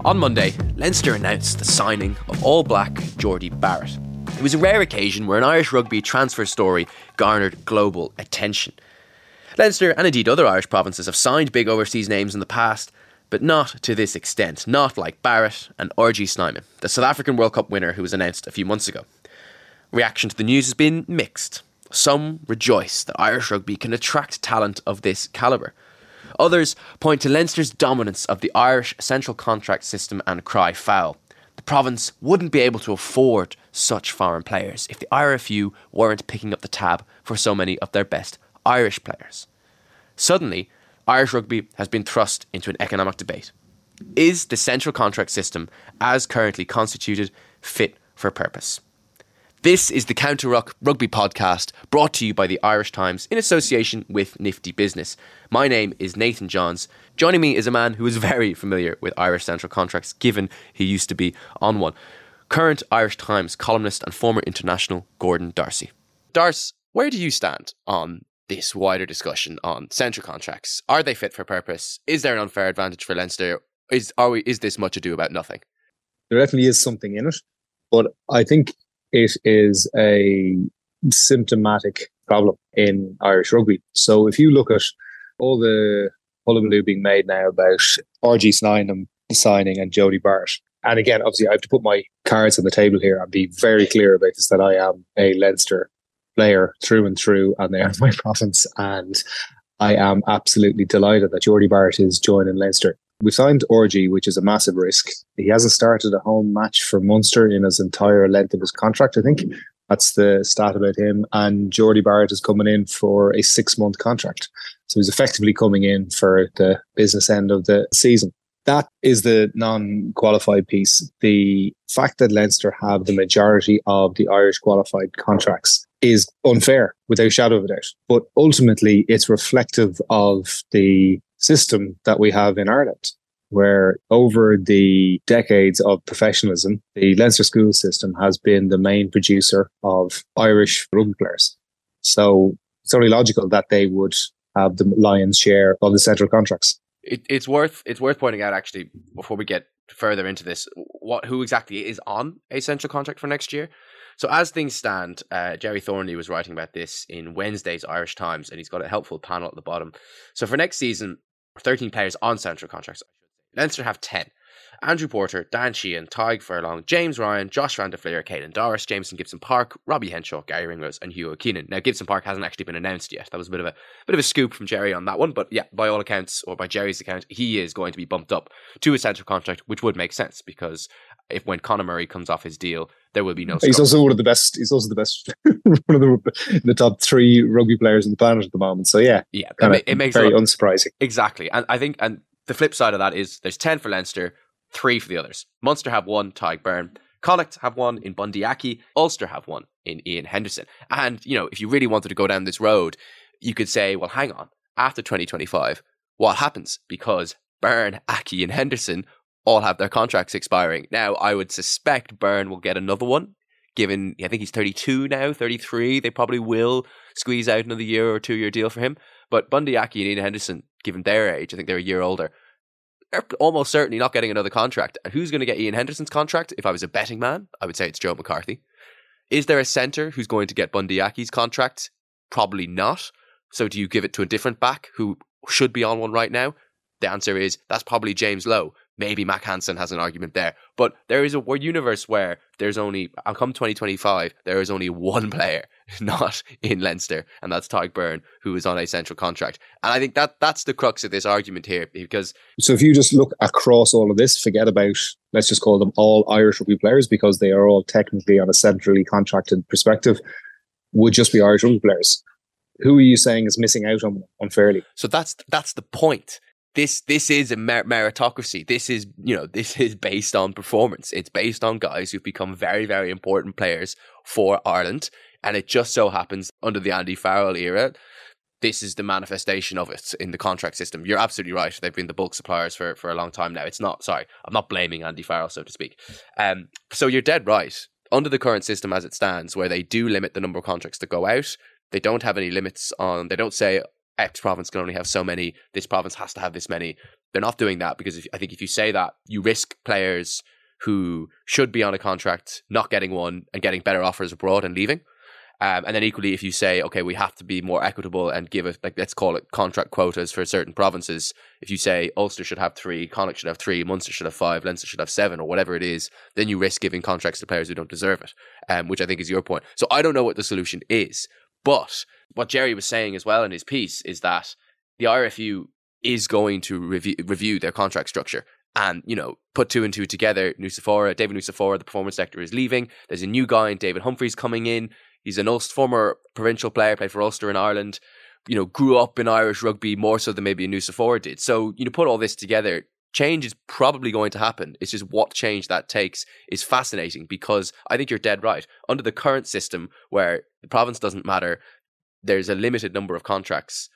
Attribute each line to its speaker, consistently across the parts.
Speaker 1: On Monday, Leinster announced the signing of all-black Geordie Barrett. It was a rare occasion where an Irish rugby transfer story garnered global attention. Leinster, and indeed other Irish provinces, have signed big overseas names in the past, but not to this extent, not like Barrett and RG Snyman, the South African World Cup winner who was announced a few months ago. Reaction to the news has been mixed. Some rejoice that Irish rugby can attract talent of this calibre. Others point to Leinster's dominance of the Irish central contract system and cry foul. The province wouldn't be able to afford such foreign players if the IRFU weren't picking up the tab for so many of their best Irish players. Suddenly, Irish rugby has been thrust into an economic debate. Is the central contract system, as currently constituted, fit for purpose? This is the Counter Ruck Rugby Podcast, brought to you by the Irish Times in association with Nifty Business. My name is Nathan Johns. Joining me is a man who is very familiar with Irish central contracts, given he used to be on one. Current Irish Times columnist and former international Gordon D'Arcy. D'Arcy, where do you stand on this wider discussion on central contracts? Are they fit for purpose? Is there an unfair advantage for Leinster? Is this much ado about nothing?
Speaker 2: There definitely is something in it, but I think it is a symptomatic problem in Irish rugby. So if you look at all the hullabaloo being made now about RG Snyman signing and Jody Barrett, and again, obviously I have to put my cards on the table here and be very clear about this, that I am a Leinster player through and through, and they are my province, and I am absolutely delighted that Jody Barrett is joining Leinster. We signed RG, which is a massive risk. He hasn't started a home match for Munster in his entire length of his contract, I think. That's the stat about him. And Jody Barrett is coming in for a 6-month contract. So he's effectively coming in for the business end of the season. That is the non-qualified piece. The fact that Leinster have the majority of the Irish qualified contracts is unfair, without a shadow of a doubt. But ultimately, it's reflective of the system that we have in Ireland, where over the decades of professionalism, the Leinster school system has been the main producer of Irish rugby players. So it's only logical that they would have the lion's share of the central contracts.
Speaker 1: It's worth pointing out, actually, before we get further into this, who exactly is on a central contract for next year. So as things stand, Gerry Thornley was writing about this in Wednesday's Irish Times, and he's got a helpful panel at the bottom. So for next season, 13 players on central contracts. Leinster have 10. Andrew Porter, Dan Sheehan, Tadhg Furlong, James Ryan, Josh Van der Fleer, Caelan Doris, Jameson Gibson Park, Robbie Henshaw, Gary Ringrose, and Hugh O'Keenan. Now, Gibson Park hasn't actually been announced yet. That was a bit of a scoop from Gerry on that one, but yeah, by all accounts, or by Gerry's account, he is going to be bumped up to a central contract, which would make sense, because when Conor Murray comes off his deal, there will be no scope.
Speaker 2: He's also one of the best. He's also the best, one of the top 3 rugby players on the planet at the moment. So yeah, it makes very unsurprising.
Speaker 1: Exactly, and I think, and the flip side of that is there's 10 for Leinster, 3 for the others. Munster have 1, Tadhg Beirne. Connacht have 1 in Bundee Aki. Ulster have 1 in Ian Henderson. And, if you really wanted to go down this road, you could say, well, hang on, after 2025, what happens? Because Beirne, Aki, and Henderson all have their contracts expiring. Now, I would suspect Beirne will get another one, given, I think he's 32 now, 33. They probably will squeeze out another year or 2-year deal for him. But Bundee Aki and Ian Henderson, given their age, I think they're a year older, they're almost certainly not getting another contract. And who's going to get Ian Henderson's contract? If I was a betting man, I would say it's Joe McCarthy. Is there a centre who's going to get Bundee Aki's contract? Probably not. So do you give it to a different back who should be on one right now? The answer is that's probably James Lowe. Maybe Mac Hansen has an argument there. But there is a universe where there's only, come 2025, there is only one player not in Leinster, and that's Tadhg Beirne, who is on a central contract. And I think that's the crux of this argument here, because...
Speaker 2: So if you just look across all of this, forget about, let's just call them all Irish rugby players, because they are all technically on a centrally contracted perspective, would just be Irish rugby players. Who are you saying is missing out on unfairly?
Speaker 1: So that's the point. This is a meritocracy. This is based on performance. It's based on guys who've become very, very important players for Ireland. And it just so happens under the Andy Farrell era, this is the manifestation of it in the contract system. You're absolutely right. They've been the bulk suppliers for a long time now. I'm not blaming Andy Farrell, so to speak. So you're dead right. Under the current system as it stands, where they do limit the number of contracts that go out, they don't have any limits on, they don't say X province can only have so many, this province has to have this many. They're not doing that because I think if you say that, you risk players who should be on a contract not getting one and getting better offers abroad and leaving. And then equally, if you say, okay, we have to be more equitable and give it, like, let's call it contract quotas for certain provinces. If you say Ulster should have 3, Connacht should have 3, Munster should have 5, Leinster should have 7, or whatever it is, then you risk giving contracts to players who don't deserve it, which I think is your point. So I don't know what the solution is, but what Jerry was saying as well in his piece is that the IRFU is going to review their contract structure and, you know, put 2 and 2 together. David Nucifora, the performance sector, is leaving. There's a new guy in David Humphreys coming in. He's an former provincial player, played for Ulster in Ireland, you know, grew up in Irish rugby more so than maybe a Nucifora did. So, you know, put all this together, change is probably going to happen. It's just what change that takes is fascinating, because I think you're dead right. Under the current system where the province doesn't matter, there's a limited number of contracts.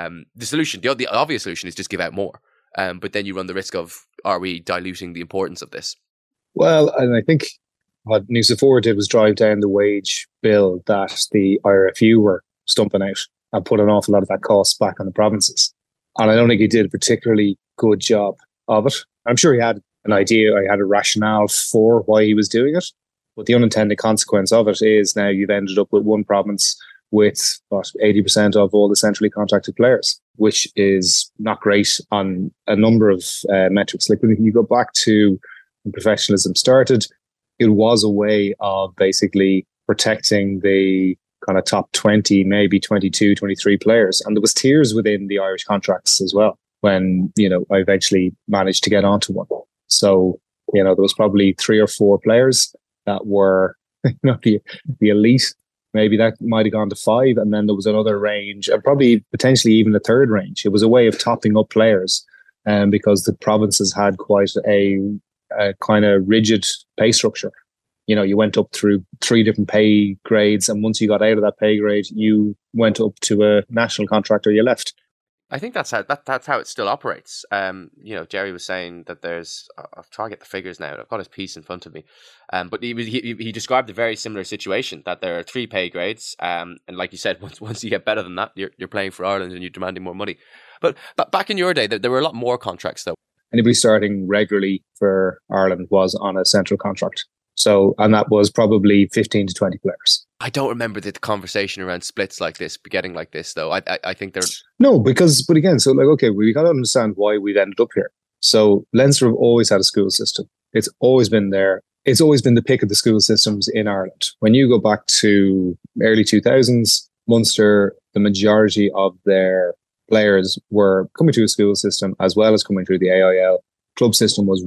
Speaker 1: The obvious solution is just give out more. But then you run the risk of, are we diluting the importance of this?
Speaker 2: Well, and I think what Nucifora did was drive down the wage bill that the IRFU were stumping out and put an awful lot of that cost back on the provinces. And I don't think he did a particularly good job of it. I'm sure he had an idea, I had a rationale for why he was doing it. But the unintended consequence of it is now you've ended up with one province with 80% of all the centrally contracted players, which is not great on a number of metrics. Like when you go back to when professionalism started, it was a way of basically protecting the kind of top 20, maybe 22, 23 players. And there was tiers within the Irish contracts as well when, you know, I eventually managed to get onto one. So, you know, there was probably 3 or 4 players that were, you know, the elite. Maybe that might have gone to 5. And then there was another range, and probably potentially even a third range. It was a way of topping up players because the provinces had quite a kind of rigid pay structure. You know, you went up through 3 different pay grades, and once you got out of that pay grade, you went up to a national contract or you left.
Speaker 1: I think that's how it still operates. You know, Jerry was saying that there's. I'll try to get the figures now. I've got his piece in front of me, but he described a very similar situation, that there are 3 pay grades, and like you said, once you get better than that, you're playing for Ireland and you're demanding more money. But back in your day, there were a lot more contracts though.
Speaker 2: Anybody starting regularly for Ireland was on a central contract. So, and that was probably 15 to 20 players.
Speaker 1: I don't remember the conversation around splits like this, getting like this, though. I think they're...
Speaker 2: No, but again, so like, okay, we got to understand why we've ended up here. So Leinster have always had a school system. It's always been there. It's always been the pick of the school systems in Ireland. When you go back to early 2000s, Munster, the majority of their players were coming through a school system as well as coming through the AIL. Club system was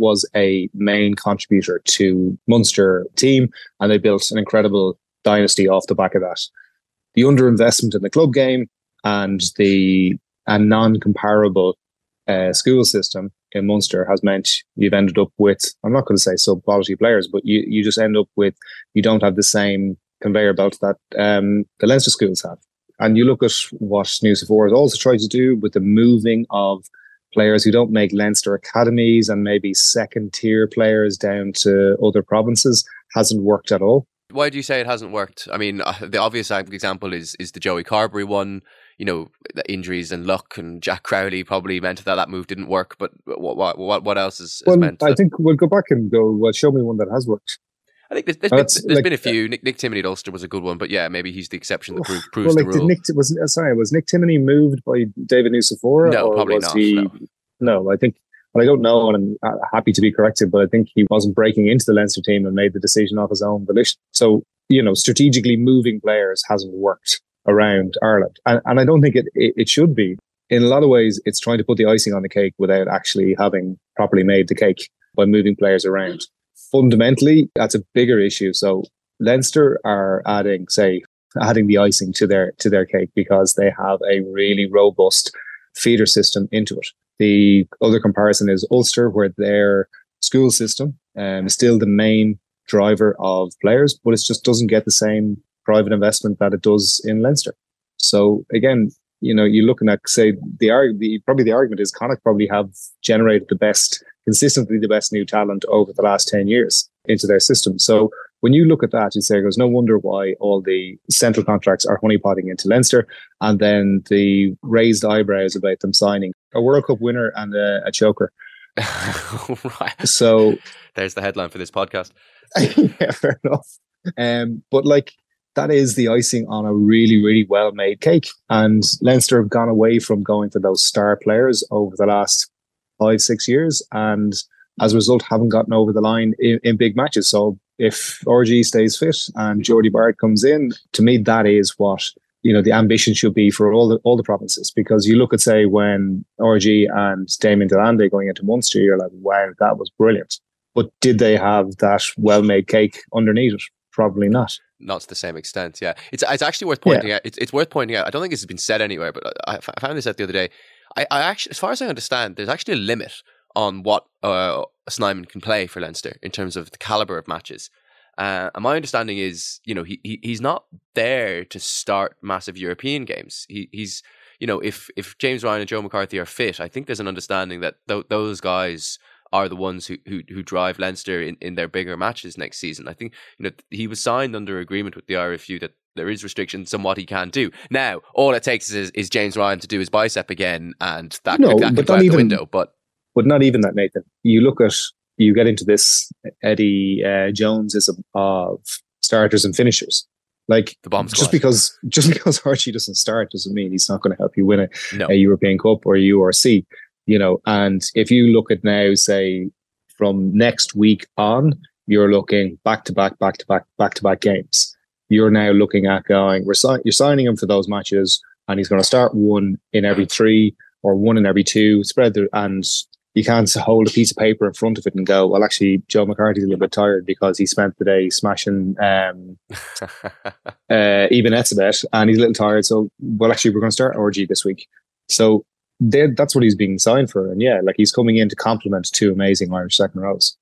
Speaker 2: a main contributor to Munster team, and they built an incredible dynasty off the back of that. The underinvestment in the club game and the non-comparable school system in Munster has meant you've ended up with, I'm not going to say sub-quality players, but you just end up with, you don't have the same conveyor belt that the Leinster schools have. And you look at what Nucifora has also tried to do with the moving of players who don't make Leinster academies and maybe second tier players down to other provinces, hasn't worked at all.
Speaker 1: Why do you say it hasn't worked? I mean, the obvious example is the Joey Carberry one. You know, the injuries and luck, and Jack Crowley probably meant that move didn't work. But what else is meant?
Speaker 2: I think we'll go back and go, well, show me one that has worked.
Speaker 1: I think there's been a few. Nick Timoney at Ulster was a good one, but yeah, maybe he's the exception that proves the rule.
Speaker 2: Was Nick Timoney moved by David Nucifora?
Speaker 1: No, probably not.
Speaker 2: No, I think, well, I don't know, and I'm happy to be corrected, but I think he wasn't breaking into the Leinster team and made the decision off his own volition. So, you know, strategically moving players hasn't worked around Ireland. And I don't think it should be. In a lot of ways, it's trying to put the icing on the cake without actually having properly made the cake by moving players around. Fundamentally, that's a bigger issue. So Leinster are adding the icing to their cake because they have a really robust feeder system into it. The other comparison is Ulster, where their school system is still the main driver of players, but it just doesn't get the same private investment that it does in Leinster. So again, you know, you're looking at, say, the argument is Connacht probably have generated consistently the best new talent over the last 10 years into their system. So when you look at that, you say, there's no wonder why all the central contracts are honeypotting into Leinster, and then the raised eyebrows about them signing a World Cup winner and a choker.
Speaker 1: Right.
Speaker 2: So
Speaker 1: there's the headline for this podcast.
Speaker 2: Yeah, fair enough. But like, that is the icing on a really, really well-made cake. And Leinster have gone away from going for those star players over the last 5-6 years, and as a result, haven't gotten over the line in big matches. So if RG stays fit and Geordie Barrett comes in, to me, that is what, you know, the ambition should be for all the provinces. Because you look at, say, when RG and Damien Delande going into Munster, you're like, wow, that was brilliant. But did they have that well-made cake underneath it? Probably not.
Speaker 1: Not to the same extent, yeah. It's actually worth pointing out. It's worth pointing out. I don't think this has been said anywhere, but I found this out the other day. I actually, as far as I understand, there's actually a limit on what Snyman can play for Leinster in terms of the calibre of matches. And my understanding is, you know, he's not there to start massive European games. He's, you know, if James Ryan and Joe McCarthy are fit, I think there's an understanding that those guys are the ones who drive Leinster in their bigger matches next season. I think, you know, he was signed under agreement with the IRFU that there is restrictions on what he can do. Now, all it takes is James Ryan to do his bicep again, and that could go out the window. But not even that, Nathan. You get into this Eddie Jonesism of starters and finishers. Like, the bomb
Speaker 2: squad. Just because Archie doesn't start doesn't mean he's not going to help you win a European Cup or a URC. You know, and if you look at now, say, from next week on, you're looking back to back games. You're now looking at going, you're signing him for those matches, and he's going to start one in every 3 or one in every 2, spread there, and you can't hold a piece of paper in front of it and go, well, actually, Joe McCarthy's a little bit tired because he spent the day smashing Eben Etzebeth, and he's a little tired. So, well, actually, we're going to start RG this week. So that's what he's being signed for. And yeah, like, he's coming in to complement 2 amazing Irish second rows.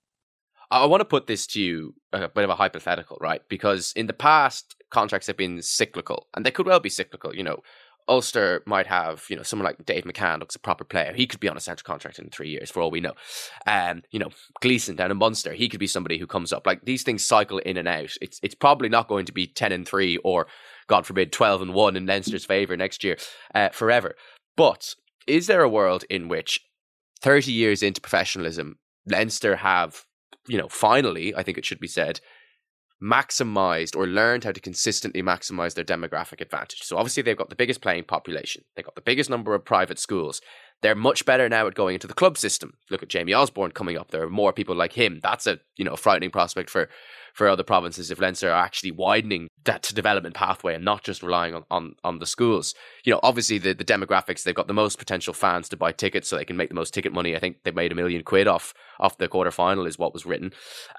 Speaker 1: I want to put this to you, a bit of a hypothetical, right? Because in the past, contracts have been cyclical, and they could well be cyclical. You know, Ulster might have, you know, someone like Dave McCann looks a proper player. He could be on a central contract in 3 years, for all we know. You know, Gleeson down in Munster, he could be somebody who comes up. Like, these things cycle in and out. It's probably not going to be 10-3 or, God forbid, 12-1 in Leinster's favour next year forever. But is there a world in which 30 years into professionalism, Leinster have, you know, finally, I think it should be said, maximized or learned how to consistently maximize their demographic advantage? So obviously they've got the biggest playing population. They've got the biggest number of private schools. They're much better now at going into the club system. Look at Jamie Osborne coming up. There are more people like him. That's a, you know, frightening prospect for other provinces if Leinster are actually widening that development pathway and not just relying on the schools. You know, obviously the demographics, they've got the most potential fans to buy tickets so they can make the most ticket money. I think they made £1 million off the quarterfinal is what was written.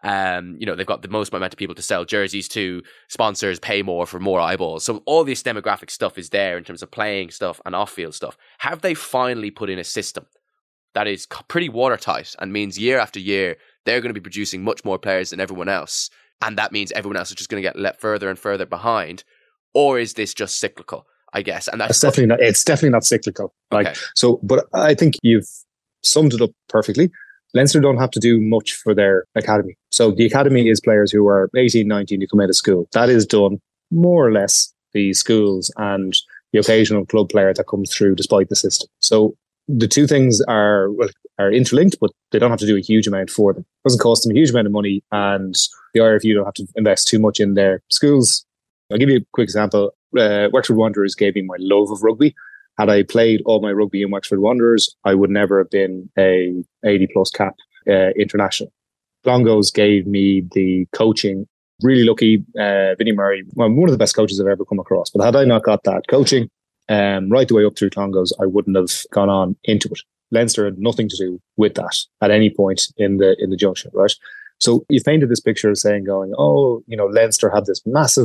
Speaker 1: You know, they've got the most amount of people to sell jerseys to, sponsors pay more for more eyeballs. So all this demographic stuff is there in terms of playing stuff and off-field stuff. Have they finally put in a system that is pretty watertight and means year after year they're going to be producing much more players than everyone else, and that means everyone else is just going to get let further and further behind? Or is this just cyclical, I guess? And that's
Speaker 2: definitely not. It's definitely not cyclical. Like, okay. So, but I think you've summed it up perfectly. Leinster don't have to do much for their academy. So the academy is players who are 18, 19 who come out of school. That is done more or less the schools and the occasional club player that comes through despite the system. So the two things are interlinked, but they don't have to do a huge amount for them. It doesn't cost them a huge amount of money, and the IRFU don't have to invest too much in their schools. I'll give you a quick example. Wexford Wanderers gave me my love of rugby. Had I played all my rugby in Wexford Wanderers, I would never have been a 80+ cap international. Clongowes gave me the coaching. Really lucky, Vinnie Murray, one of the best coaches I've ever come across. But had I not got that coaching right the way up through Clongowes, I wouldn't have gone on into it. Leinster had nothing to do with that at any point in the junction, right? So you painted this picture of saying, going, oh, you know, Leinster have this massive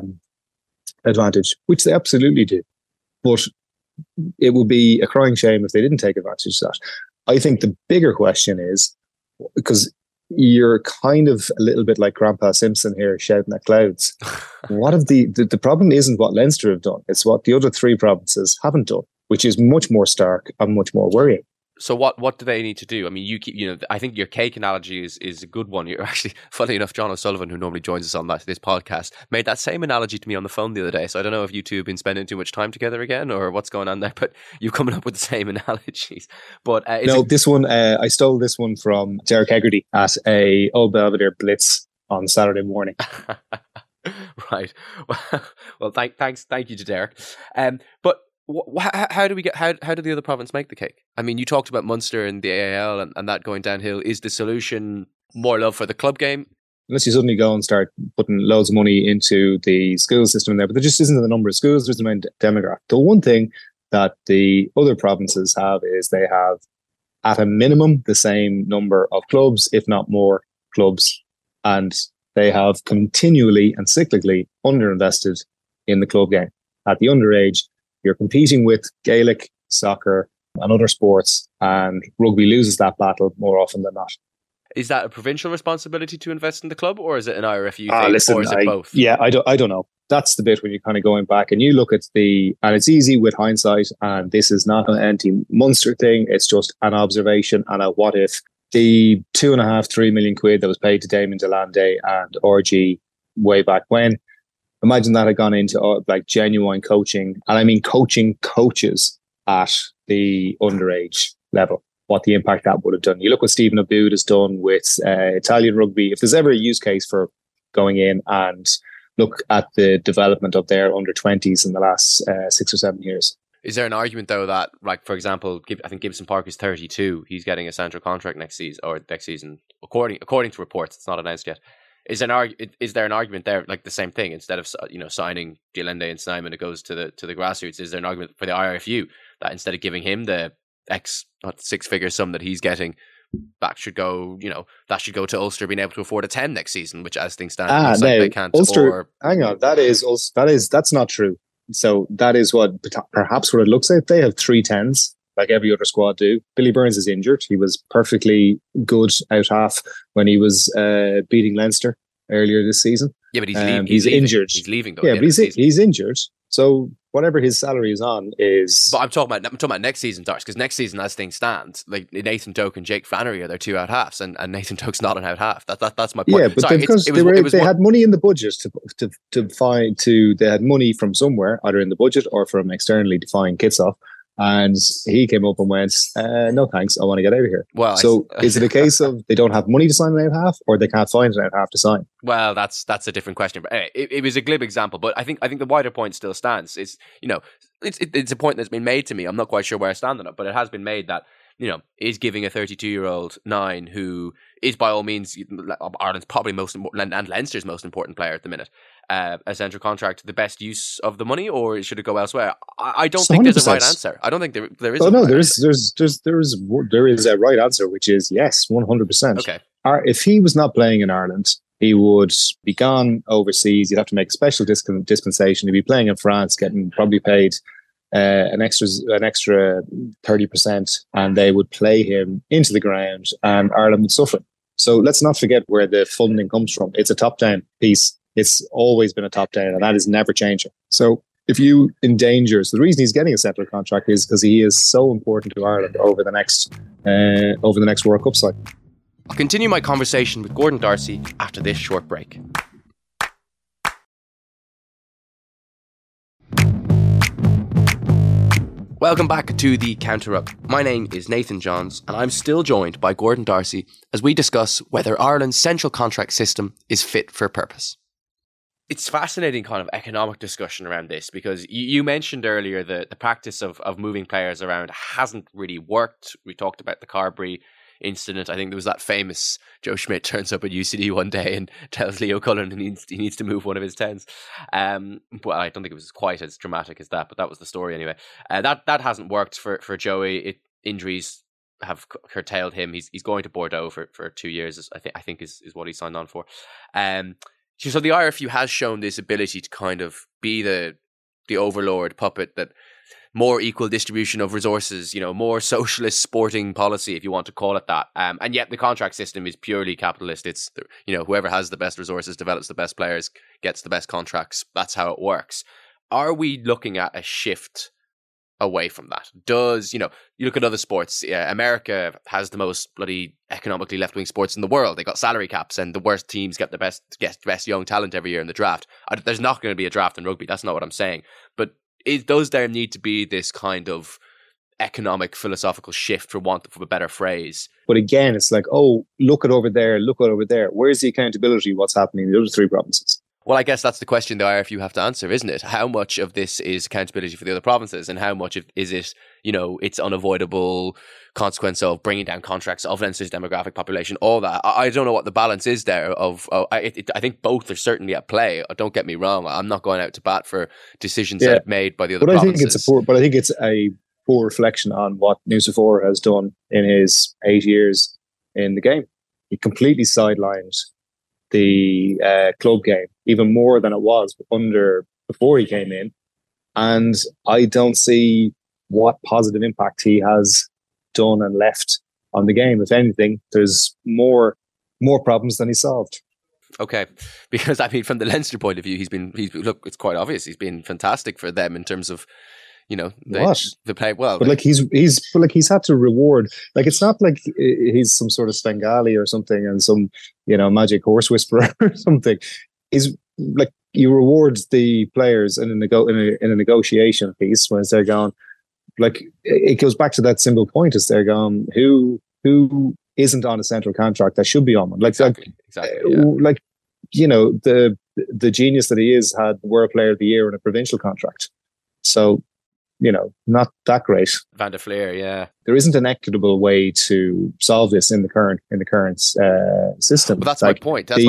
Speaker 2: advantage, which they absolutely do. But it would be a crying shame if they didn't take advantage of that. I think the bigger question is, because you're kind of a little bit like Grandpa Simpson here shouting at clouds. What if the problem isn't what Leinster have done, it's what the other 3 provinces haven't done, which is much more stark and much more worrying.
Speaker 1: So what do they need to do? I mean, I think your cake analogy is a good one. You're actually, funny enough, John O'Sullivan, who normally joins us on this podcast, made that same analogy to me on the phone the other day. So I don't know if you two have been spending too much time together again or what's going on there, but you're coming up with the same analogies. But
Speaker 2: this one, I stole this one from Derek Hegarty at a Old Belvedere Blitz on Saturday morning.
Speaker 1: Right. Well, thank you to Derek. But how do the other province make the cake? I mean, you talked about Munster and the AAL and that going downhill. Is the solution more love for the club game?
Speaker 2: Unless you suddenly go and start putting loads of money into the school system there, but there just isn't the number of schools, there's the main demographic. The one thing that the other provinces have is they have, at a minimum, the same number of clubs, if not more clubs, and they have continually and cyclically underinvested in the club game. At the underage, you're competing with Gaelic, soccer, and other sports, and rugby loses that battle more often than not.
Speaker 1: Is that a provincial responsibility to invest in the club, or is it an IRFU thing, or is it both?
Speaker 2: Yeah, I don't know. That's the bit when you're kind of going back and you look at and it's easy with hindsight, and this is not an anti-Munster thing, it's just an observation and a what if. The 2.5-3 million quid that was paid to Damien Delande and RG way back when, imagine that had gone into like genuine coaching, and I mean coaching coaches at the underage level, what the impact that would have done. You look what Stephen Aboud has done with Italian rugby. If there's ever a use case for going in and look at the development of their under-20s in the last 6 or 7 years.
Speaker 1: Is there an argument, though, that, like, for example, I think Gibson Park is 32. He's getting a central contract next season, according to reports. It's not announced yet. Is there an argument there, like the same thing? Instead of signing Delende and Snyman, it goes to the grassroots. Is there an argument for the IRFU that instead of giving him the six-figure sum that he's getting, that should go to Ulster being able to afford a 10 next season, which as things stand, they can't.
Speaker 2: Ulster, hang on, that's not true. So that is perhaps what it looks like. They have 3 10s, like every other squad do. Billy Burns is injured. He was perfectly good out half when he was beating Leinster earlier this season.
Speaker 1: Yeah, but
Speaker 2: he's injured.
Speaker 1: He's leaving though.
Speaker 2: Yeah, but he's injured. So whatever his salary is on is.
Speaker 1: But I'm talking about next season, Dars, because next season, as things stand, like Nathan Doak and Jake Flannery are their 2 out halves, and Nathan Doak's not an out half. That's my point.
Speaker 2: Yeah, but because they had money in the budget they had money from somewhere, either in the budget or from externally defined Kitsoff. And he came up and went, no thanks, I want to get out of here.
Speaker 1: Well,
Speaker 2: so is it a case of they don't have money to sign an out half, or they can't find an out half to sign?
Speaker 1: Well, that's a different question. But anyway, it was a glib example, but I think the wider point still stands. It's a point that's been made to me. I'm not quite sure where I stand on it, but it has been made that is giving a 32-year-old 9 who is by all means Ireland's probably most important and Leinster's most important player at the minute, a central contract, the best use of the money, or should it go elsewhere? I don't think there's a right answer. I don't think there is.
Speaker 2: Oh no, there is a right answer, which is yes, 100%.
Speaker 1: Okay.
Speaker 2: If he was not playing in Ireland, he would be gone overseas. You'd have to make a special dispensation. He'd be playing in France, getting probably paid an extra 30%, and they would play him into the ground, and Ireland would suffer. So let's not forget where the funding comes from. It's a top-down piece. It's always been a top-down, and that is never changing. So if you endanger, so the reason he's getting a central contract is because he is so important to Ireland over the next World Cup cycle.
Speaker 1: I'll continue my conversation with Gordon Darcy after this short break. Welcome back to The Counter Up. My name is Nathan Johns, and I'm still joined by Gordon Darcy as we discuss whether Ireland's central contract system is fit for purpose. It's fascinating kind of economic discussion around this, because you mentioned earlier the practice of moving players around hasn't really worked. We talked about the Carberry incident. I think there was that famous Joe Schmidt turns up at UCD one day and tells Leo Cullen he needs to move one of his 10s. But I don't think it was quite as dramatic as that, but that was the story anyway. That hasn't worked for Joey. Injuries have curtailed him. He's going to Bordeaux for 2 years, I think is what he signed on for. So the IRFU has shown this ability to kind of be the overlord puppet, that more equal distribution of resources, more socialist sporting policy, if you want to call it that. And yet the contract system is purely capitalist. It's, whoever has the best resources develops the best players, gets the best contracts. That's how it works. Are we looking at a shift away from that? Does, you look at other sports, America has the most bloody economically left-wing sports in the world. They got salary caps and the worst teams get the best young talent every year in the draft. There's not going to be a draft in rugby. That's not what I'm saying. But does there need to be this kind of economic philosophical shift, for want of a better phrase?
Speaker 2: But again, it's like, oh, look at over there. Where's the accountability? What's happening in the other three provinces?
Speaker 1: Well, I guess that's the question the IRFU have to answer, isn't it? How much of this is accountability for the other provinces, and how much is it, it's unavoidable consequence of bringing down contracts of Leinster's demographic population, all that. I don't know what the balance is there. I think both are certainly at play. Don't get me wrong. I'm not going out to bat for decisions that are made by the other provinces.
Speaker 2: I think it's a poor reflection on what Nucifora has done in his 8 years in the game. He completely sidelined the club game, even more than it was before he came in. And I don't see what positive impact he has done and left on the game. If anything, there's more problems than he solved.
Speaker 1: Okay, because I mean, from the Leinster point of view, he's look, it's quite obvious he's been fantastic for them in terms of, they play well.
Speaker 2: But he's had to reward. Like, it's not like he's some sort of Svengali or something and some magic horse whisperer or something. He's like, you reward the players in a negotiation piece when they're going. Like, it goes back to that simple point: is they're going, who isn't on a central contract that should be on one? Like, exactly. Yeah. Like, the genius that he is had World Player of the Year in a provincial contract. So, not that great.
Speaker 1: Van der Fleer, yeah.
Speaker 2: There isn't an equitable way to solve this in the current system.
Speaker 1: But that's my point. But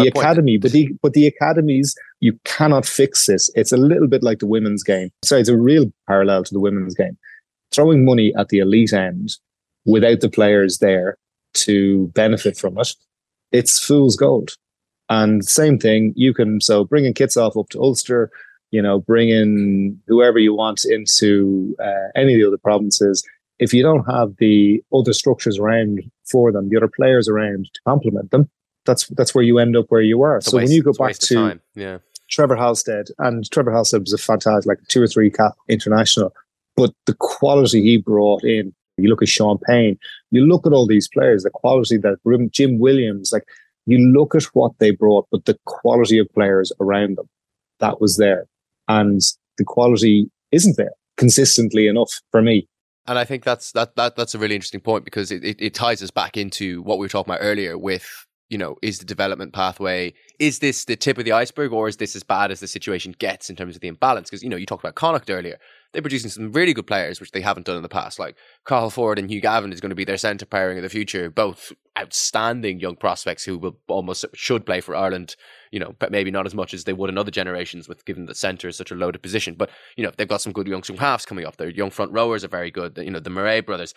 Speaker 2: the academies, you cannot fix this. It's a little bit like the women's game. So it's a real parallel to the women's game. Throwing money at the elite end without the players there to benefit from it, it's fool's gold. And same thing, bringing Kitsap up to Ulster, bring in whoever you want into any of the other provinces. If you don't have the other structures around for them, the other players around to complement them, that's where you end up where you are. So when you go back to Trevor Halstead, and Trevor Halstead was a fantastic, like 2 or 3 cap international, but the quality he brought in, you look at Sean Payne, you look at all these players, the quality that Jim Williams, like, you look at what they brought, but the quality of players around them, that was there. And the quality isn't there consistently enough for me.
Speaker 1: And I think that's a really interesting point, because it ties us back into what we were talking about earlier with, is the development pathway, is this the tip of the iceberg, or is this as bad as the situation gets in terms of the imbalance? Because, you talked about Connacht earlier. They're producing some really good players, which they haven't done in the past. Like Carl Ford and Hugh Gavin is going to be their centre pairing of the future, both outstanding young prospects who should play for Ireland, but maybe not as much as they would in other generations, with given that centre is such a loaded position. But, they've got some good young halves coming up. Their young front rowers are very good. The Murray brothers,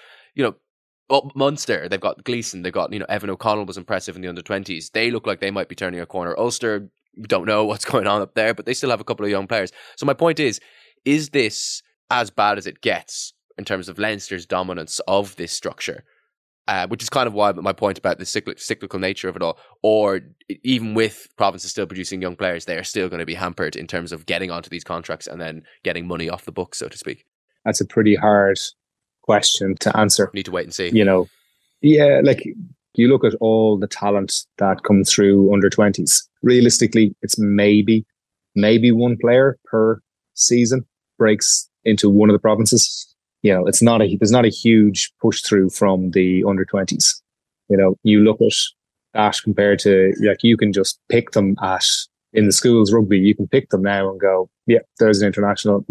Speaker 1: Munster, they've got Gleeson, they've got, Evan O'Connell was impressive in the under-20s. They look like they might be turning a corner. Ulster, we don't know what's going on up there, but they still have a couple of young players. So my point is this as bad as it gets in terms of Leinster's dominance of this structure? Which is kind of why my point about the cyclical nature of it all, or even with provinces still producing young players, they are still going to be hampered in terms of getting onto these contracts and then getting money off the books, so to speak.
Speaker 2: That's a pretty hard question to answer.
Speaker 1: Need to wait and see.
Speaker 2: Like, you look at all the talent that comes through under 20s. Realistically, it's maybe one player per season breaks into one of the provinces. There's not a huge push through from the under 20s. You look at that compared to, like, you can just pick them in the schools rugby. You can pick them now and go, yeah, there's an international.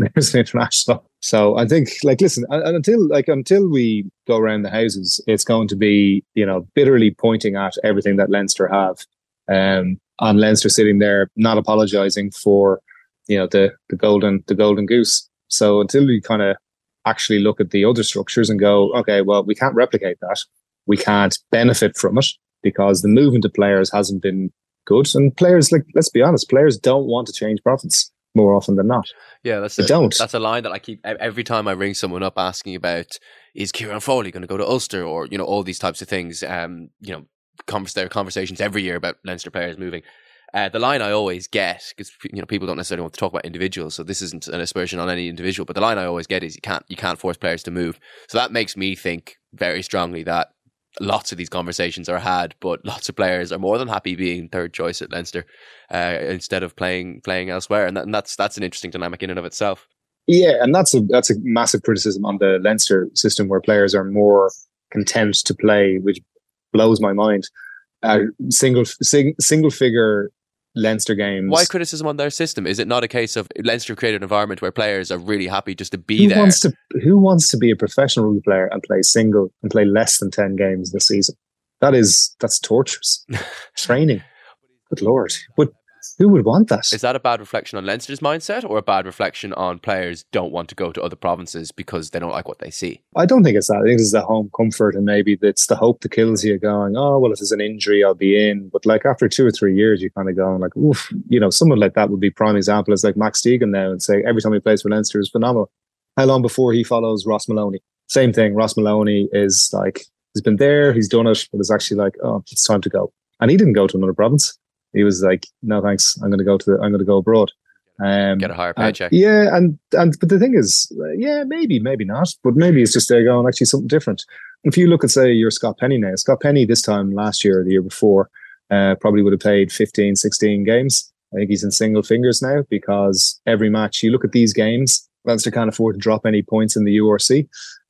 Speaker 2: So I think, like, listen, until we go around the houses, it's going to be, bitterly pointing at everything that Leinster have, and Leinster sitting there not apologising for, the golden goose. So until we kind of actually look at the other structures and go, okay, well, we can't replicate that. We can't benefit from it because the movement of players hasn't been good. And players, like, let's be honest, players don't want to change province more often than not.
Speaker 1: Yeah, that's a line that I keep every time I ring someone up asking about, is Kieran Foley going to go to Ulster, or, all these types of things. There are conversations every year about Leinster players moving. The line I always get, because people don't necessarily want to talk about individuals, so this isn't an aspersion on any individual, but the line I always get is you can't force players to move. So that makes me think very strongly that lots of these conversations are had, but lots of players are more than happy being third choice at Leinster instead of playing elsewhere, and that's an interesting dynamic in and of itself.
Speaker 2: Yeah, and that's a massive criticism on the Leinster system, where players are more content to play, which blows my mind. Single figure Leinster games.
Speaker 1: Why criticism on their system? Is it not a case of Leinster created an environment where players are really happy just to be there?
Speaker 2: Who wants to be a professional rugby player and play single and play less than 10 games this season? That's torturous training. Good Lord. But who would want that?
Speaker 1: Is that a bad reflection on Leinster's mindset, or a bad reflection on players don't want to go to other provinces because they don't like what they see?
Speaker 2: I don't think it's that. I think it's the home comfort, and maybe it's the hope that kills you, going, oh, well, if there's an injury, I'll be in. But like after 2 or 3 years, you're kind of going like, oof, someone like that would be prime example. Is like Max Deegan now, and say every time he plays for Leinster is phenomenal. How long before he follows Ross Maloney? Same thing. Ross Maloney is like, he's been there, he's done it, but it's actually like, oh, it's time to go. And he didn't go to another province. He was like, no, thanks. I'm going to go abroad.
Speaker 1: Get a higher paycheck.
Speaker 2: But the thing is, maybe not. But maybe it's just they're going actually something different. If you look at, say, you're Scott Penny now. Scott Penny this time last year or the year before probably would have played 15, 16 games. I think he's in single fingers now, because every match, you look at these games, Leinster can't afford to drop any points in the URC.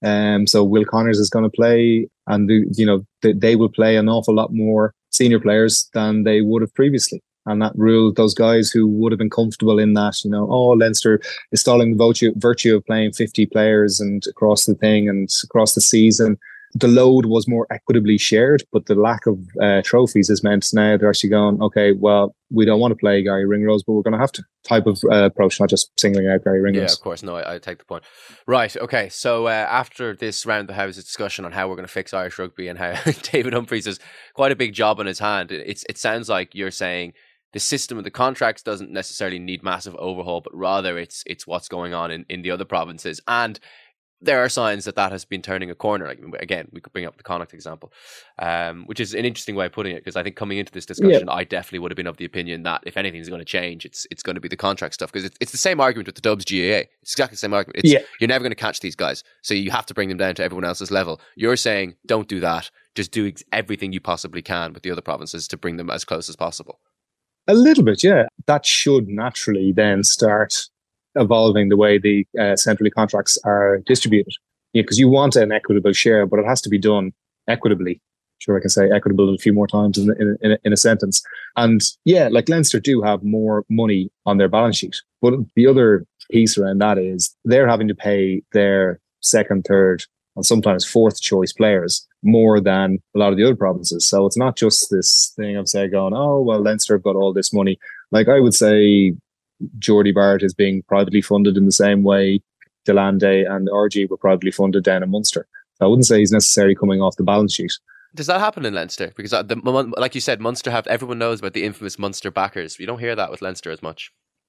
Speaker 2: So Will Connors is going to play, and they will play an awful lot more senior players than they would have previously. And that ruled those guys who would have been comfortable in that, Leinster is stalling the virtue of playing 50 players and across the thing and across the season. The load was more equitably shared, but the lack of trophies has meant now they're actually going, okay, well, we don't want to play Gary Ringrose, but we're going to have to type of approach, not just singling out Gary Ringrose.
Speaker 1: Yeah, of course. No, I take the point. Right. Okay. So after this round of the house discussion on how we're going to fix Irish rugby and how David Humphreys has quite a big job on his hand, it sounds like you're saying the system of the contracts doesn't necessarily need massive overhaul, but rather it's what's going on in the other provinces. And there are signs that has been turning a corner. Like, again, we could bring up the Connacht example, which is an interesting way of putting it, because I think coming into this discussion, I definitely would have been of the opinion that if anything's going to change, it's going to be the contract stuff, because it's the same argument with the Dubs GAA. It's exactly the same argument. You're never going to catch these guys, so you have to bring them down to everyone else's level. You're saying, don't do that. Just do everything you possibly can with the other provinces to bring them as close as possible.
Speaker 2: A little bit, yeah. That should naturally then start evolving the way the centrally contracts are distributed. Because you want an equitable share, but it has to be done equitably. Sure, I can say equitable a few more times in a sentence. And yeah, like Leinster do have more money on their balance sheet. But the other piece around that is they're having to pay their second, third, and sometimes fourth choice players more than a lot of the other provinces. So it's not just this thing of, say, going, oh, well, Leinster have got all this money. Like, I would say Geordie Barrett is being privately funded in the same way Delande and RG were privately funded down in Munster. So I wouldn't say he's necessarily coming off the balance sheet.
Speaker 1: Does that happen in Leinster? Because like you said, Munster everyone knows about the infamous Munster backers. You don't hear that with Leinster as much.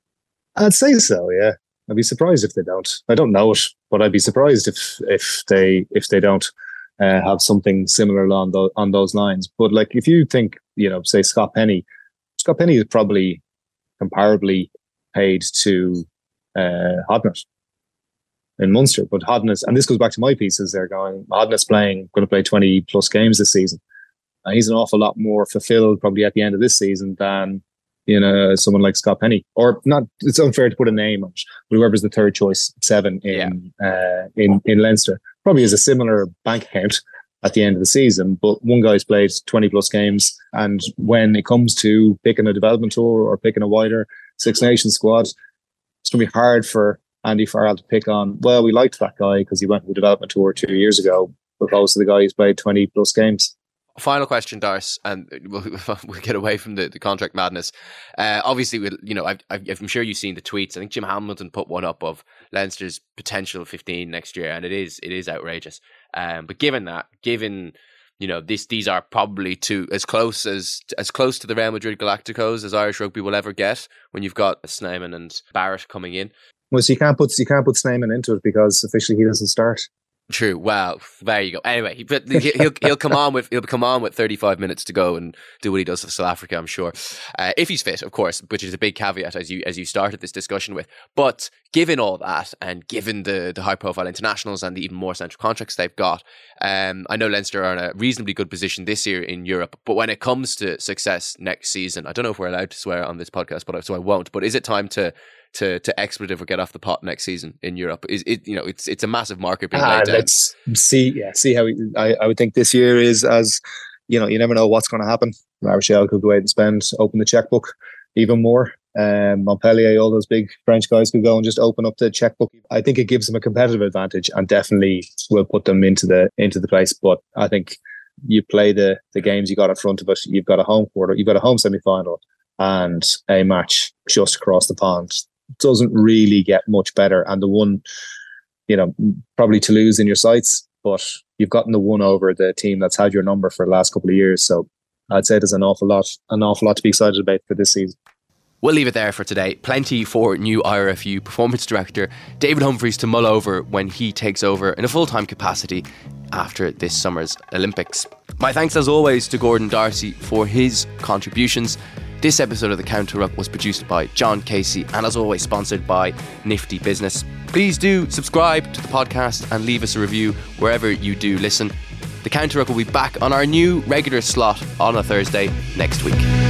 Speaker 2: I'd say so, yeah. I'd be surprised if they don't. I don't know it, but I'd be surprised if they don't have something similar on those lines. But like, if you think, say Scott Penny is probably comparably paid to Hodnett in Munster, but Hodnett, and this goes back to my pieces, they're going, Hodnett's going to play 20 plus games this season. And he's an awful lot more fulfilled probably at the end of this season than someone like Scott Penny, or not. It's unfair to put a name on it, but whoever's the third choice 7 in Leinster probably has a similar bank account at the end of the season. But one guy's played 20 plus games, and when it comes to picking a development tour or picking a wider Six Nations squad, it's going to be hard for Andy Farrell to pick on, well, we liked that guy because he went to the development tour 2 years ago, opposed to the guy who's played 20 plus games.
Speaker 1: Final question, Darce, and we'll get away from the contract madness. Obviously, I'm sure you've seen the tweets. I think Jim Hamilton put one up of Leinster's potential 15 next year, and it is outrageous. But given these are probably as close to the Real Madrid Galacticos as Irish rugby will ever get when you've got Snyman and Barrett coming in.
Speaker 2: Well, so you can't put Snyman into it because officially he doesn't start.
Speaker 1: True. Well, there you go. Anyway, but he'll come on with 35 minutes to go and do what he does for South Africa, I'm sure, if he's fit, of course, which is a big caveat as you started this discussion with. But given all that, and given the high profile internationals and the even more central contracts they've got, I know Leinster are in a reasonably good position this year in Europe. But when it comes to success next season, I don't know if we're allowed to swear on this podcast, so I won't. But is it time to expletive or get off the pot next season in Europe? Is it, it's a massive marker being laid down.
Speaker 2: Let's see how I would think this year is, as you never know what's going to happen. La Rochelle could go out and open the checkbook even more. Montpellier, all those big French guys could go and just open up the checkbook. I think it gives them a competitive advantage and definitely will put them into the place. But I think you play the games you got in front of it. You've got a home quarter, you've got a home semi-final and a match just across the pond. Doesn't really get much better, and the one, probably Toulouse in your sights, but you've gotten the one over the team that's had your number for the last couple of years. So I'd say there's an awful lot to be excited about for this season.
Speaker 1: We'll leave it there for today. Plenty for new IRFU performance director David Humphreys to mull over when he takes over in a full-time capacity after this summer's Olympics. My thanks as always to Gordon Darcy for his contributions. This episode of The Counter Ruck was produced by John Casey and as always sponsored by Nifty Business. Please do subscribe to the podcast and leave us a review wherever you do listen. The Counter Ruck will be back on our new regular slot on a Thursday next week.